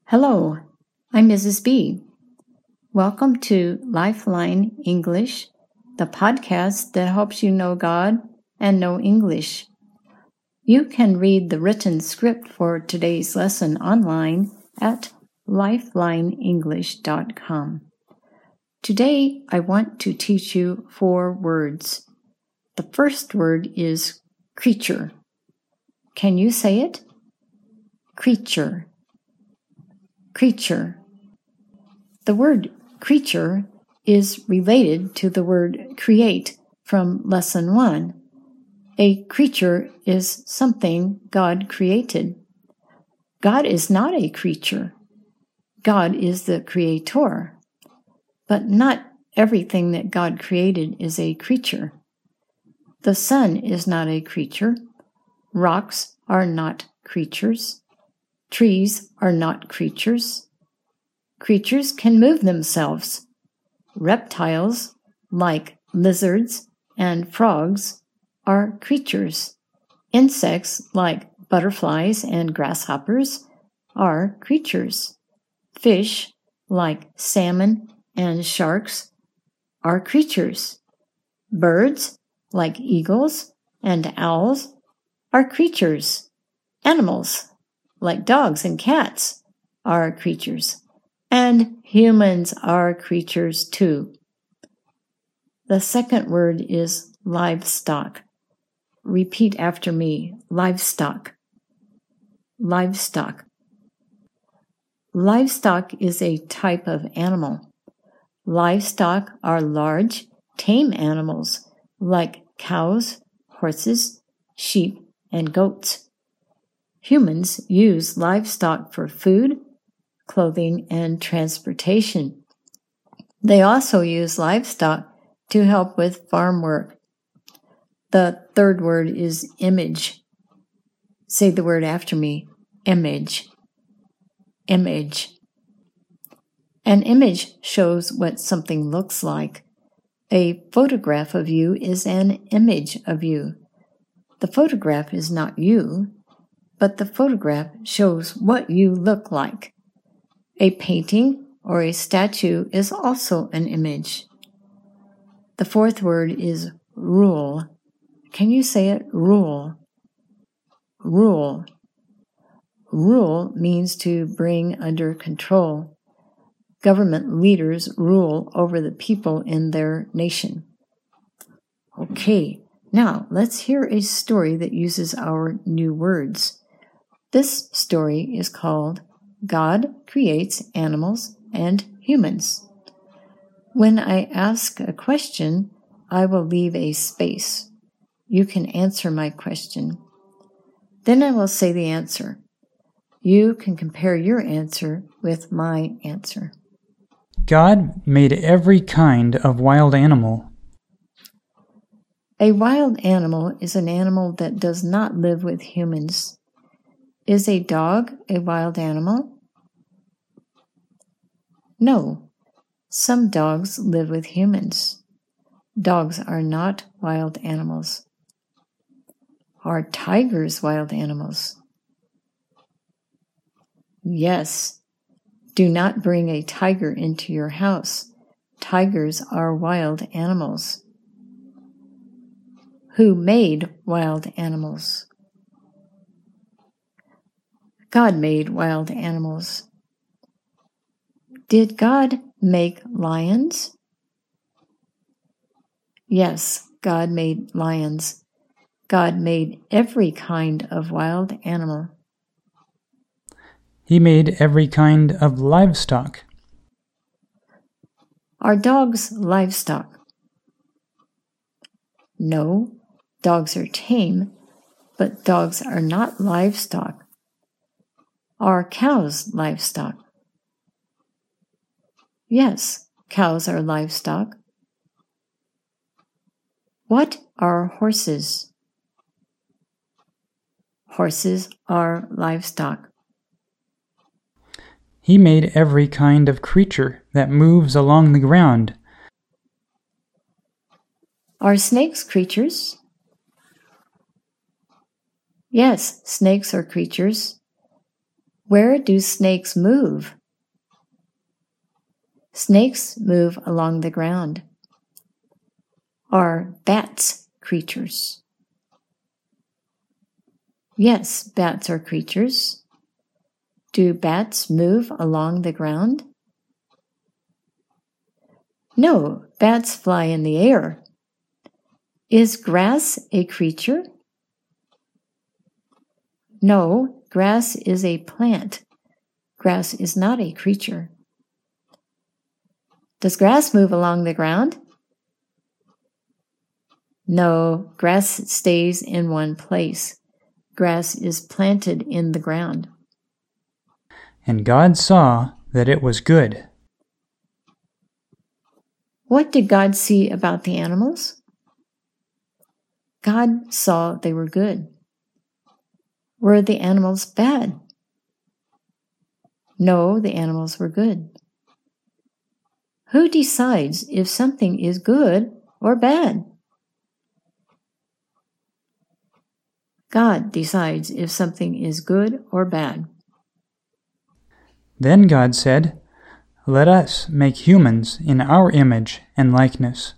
Hello, I'm Mrs. B. Welcome to Lifeline English, the podcast that helps you know God and know English. You can read the written script for today's lesson online at lifelineenglish.com. Today, I want to teach you 4 words. The first word is creature. Can you say it? Creature. Creature. The word creature is related to the word create from Lesson 1. A creature is something God created. God is not a creature. God is the creator. But not everything that God created is a creature. The sun is not a creature. Rocks are not creatures. Trees are not creatures. Creatures can move themselves. Reptiles, like lizards and frogs, are creatures. Insects, like butterflies and grasshoppers, are creatures. Fish, like salmon and sharks, are creatures. Birds, like eagles and owls, are creatures. Animals, like dogs and cats, are creatures. And humans are creatures too. The second word is livestock. Repeat after me. Livestock. Livestock. Livestock is a type of animal. Livestock are large, tame animals like cows, horses, sheep, and goats. Humans use livestock for food, clothing, and transportation. They also use livestock to help with farm work. The third word is image. Say the word after me. Image. Image. An image shows what something looks like. A photograph of you is an image of you. The photograph is not you, but the photograph shows what you look like. A painting or a statue is also an image. The fourth word is rule. Can you say it? Rule. Rule. Rule means to bring under control. Government leaders rule over the people in their nation. Okay, now let's hear a story that uses our new words. This story is called God Creates Animals and Humans. When I ask a question, I will leave a space. You can answer my question. Then I will say the answer. You can compare your answer with my answer. God made every kind of wild animal. A wild animal is an animal that does not live with humans. Is a dog a wild animal? No. Some dogs live with humans. Dogs are not wild animals. Are tigers wild animals? Yes. Do not bring a tiger into your house. Tigers are wild animals. Who made wild animals? God made wild animals. Did God make lions? Yes, God made lions. God made every kind of wild animal. He made every kind of livestock. Are dogs livestock? No, dogs are tame, but dogs are not livestock. Are cows livestock? Yes, cows are livestock. What are horses? Horses are livestock. He made every kind of creature that moves along the ground. Are snakes creatures? Yes, snakes are creatures. Where do snakes move? Snakes move along the ground. Are bats creatures? Yes, bats are creatures. Do bats move along the ground? No, bats fly in the air. Is grass a creature? No, grass is a plant. Grass is not a creature. Does grass move along the ground? No, grass stays in one place. Grass is planted in the ground. And God saw that it was good. What did God see about the animals? God saw they were good. Were the animals bad? No, the animals were good. Who decides if something is good or bad? God decides if something is good or bad. Then God said, "Let us make humans in our image and likeness."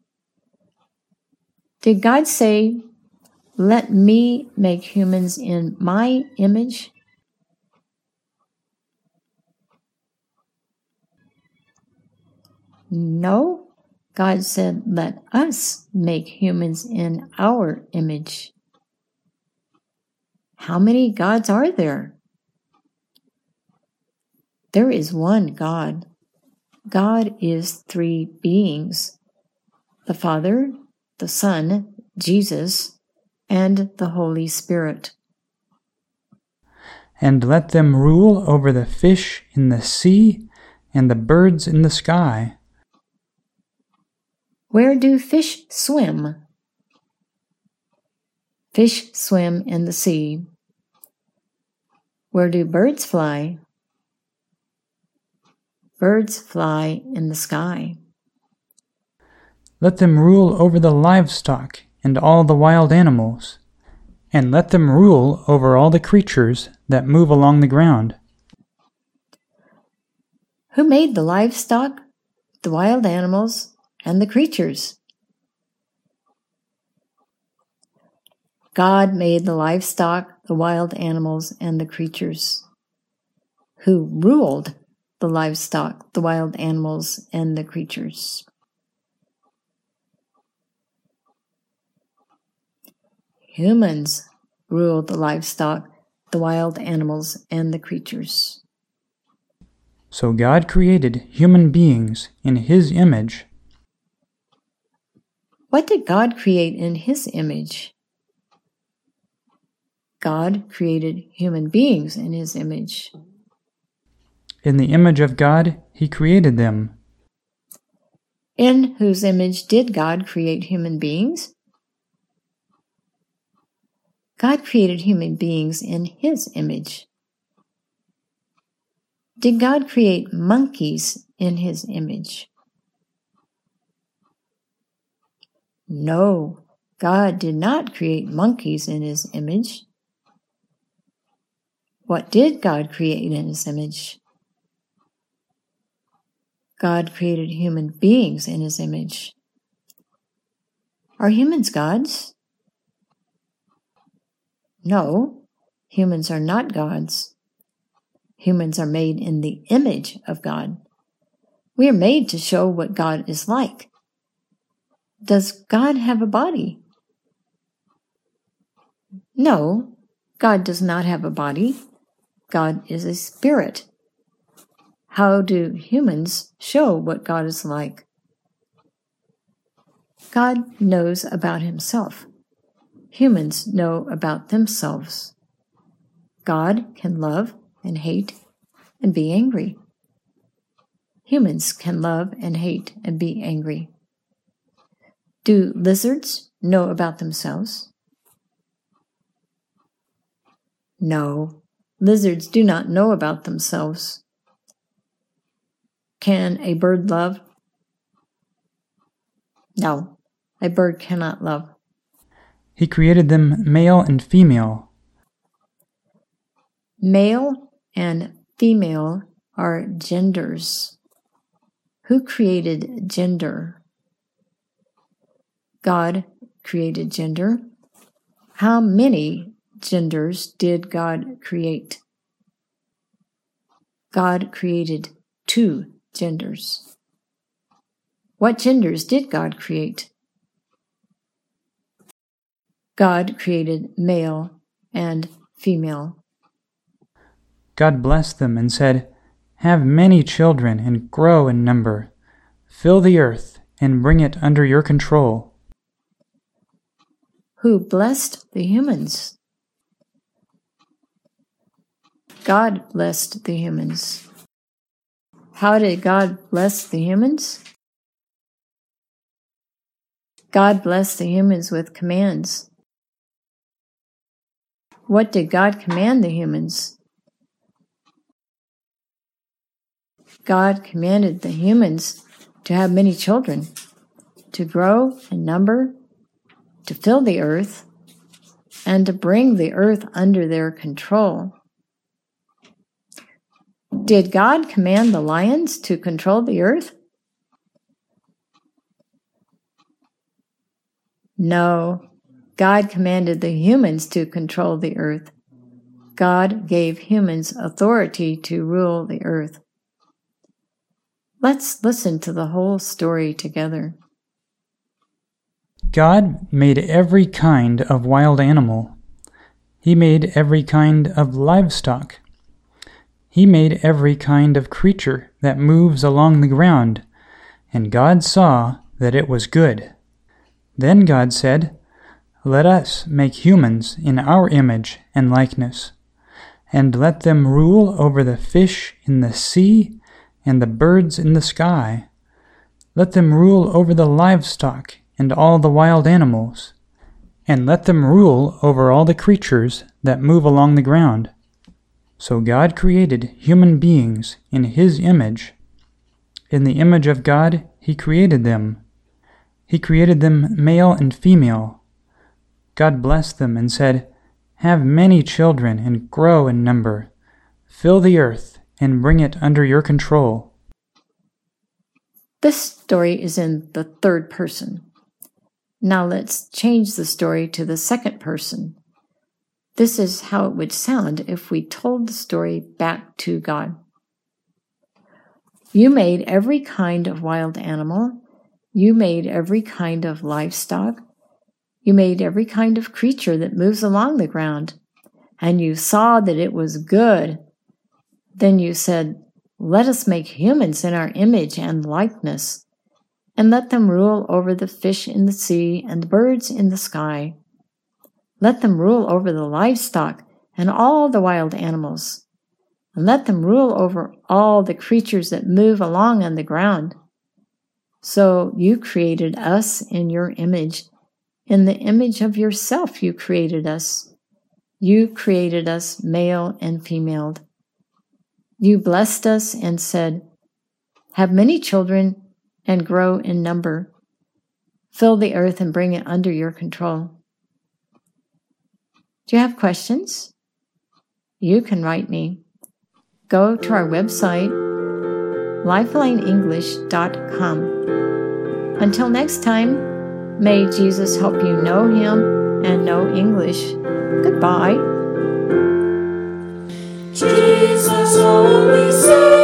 Did God say, "Let me make humans in my image"? No, God said, "Let us make humans in our image." How many gods are there? There is one God. God is three beings: the Father, the Son, Jesus, and the Holy Spirit. And let them rule over the fish in the sea and the birds in the sky. Where do fish swim? Fish swim in the sea. Where do birds fly? Birds fly in the sky. Let them rule over the livestock and all the wild animals, and let them rule over all the creatures that move along the ground. Who made the livestock, the wild animals, and the creatures? God made the livestock, the wild animals, and the creatures. Who ruled the livestock, the wild animals, and the creatures? Humans rule the livestock, the wild animals, and the creatures. So God created human beings in His image. What did God create in His image? God created human beings in His image. In the image of God, He created them. In whose image did God create human beings? God created human beings in His image. Did God create monkeys in His image? No, God did not create monkeys in His image. What did God create in His image? God created human beings in His image. Are humans gods? No, humans are not gods. Humans are made in the image of God. We are made to show what God is like. Does God have a body? No, God does not have a body. God is a spirit. How do humans show what God is like? God knows about Himself. Humans know about themselves. God can love and hate and be angry. Humans can love and hate and be angry. Do lizards know about themselves? No, lizards do not know about themselves. Can a bird love? No, a bird cannot love. He created them male and female. Male and female are genders. Who created gender? God created gender. How many genders did God create? God created 2 genders. What genders did God create? God created male and female. God blessed them and said, "Have many children and grow in number. Fill the earth and bring it under your control." Who blessed the humans? God blessed the humans. How did God bless the humans? God blessed the humans with commands. What did God command the humans? God commanded the humans to have many children, to grow in number, to fill the earth, and to bring the earth under their control. Did God command the lions to control the earth? No, God commanded the humans to control the earth. God gave humans authority to rule the earth. Let's listen to the whole story together. God made every kind of wild animal. He made every kind of livestock. He made every kind of creature that moves along the ground, and God saw that it was good. Then God said, "Let us make humans in our image and likeness, and let them rule over the fish in the sea and the birds in the sky. Let them rule over the livestock and all the wild animals, and let them rule over all the creatures that move along the ground." So God created human beings in His image. In the image of God, He created them. He created them male and female. God blessed them and said, "Have many children and grow in number. Fill the earth and bring it under your control." This story is in the 3rd person. Now let's change the story to the 2nd person. This is how it would sound if we told the story back to God. You made every kind of wild animal. You made every kind of livestock. You made every kind of creature that moves along the ground. And you saw that it was good. Then you said, "Let us make humans in our image and likeness, and let them rule over the fish in the sea and the birds in the sky. Let them rule over the livestock and all the wild animals, and let them rule over all the creatures that move along on the ground." So you created us in your image. In the image of yourself you created us. You created us male and female. You blessed us and said, "Have many children and grow in number. Fill the earth and bring it under your control." Do you have questions? You can write me. Go to our website, lifelineenglish.com. Until next time, may Jesus help you know Him and know English. Goodbye. Jesus only saves.